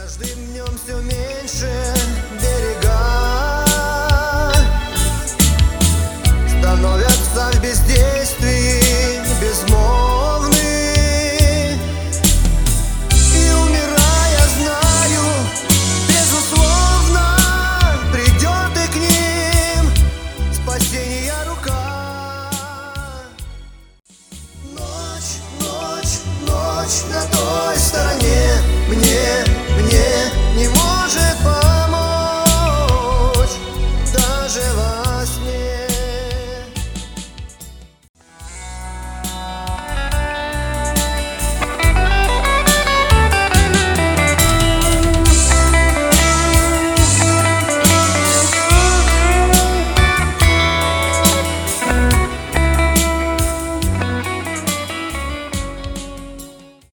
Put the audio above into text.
каждым днем все меньше берега становятся в бездействии безмолвны. И умирая, знаю, безусловно, придет и к ним спасения рука. Ночь, ночь, ночь на той стороне мне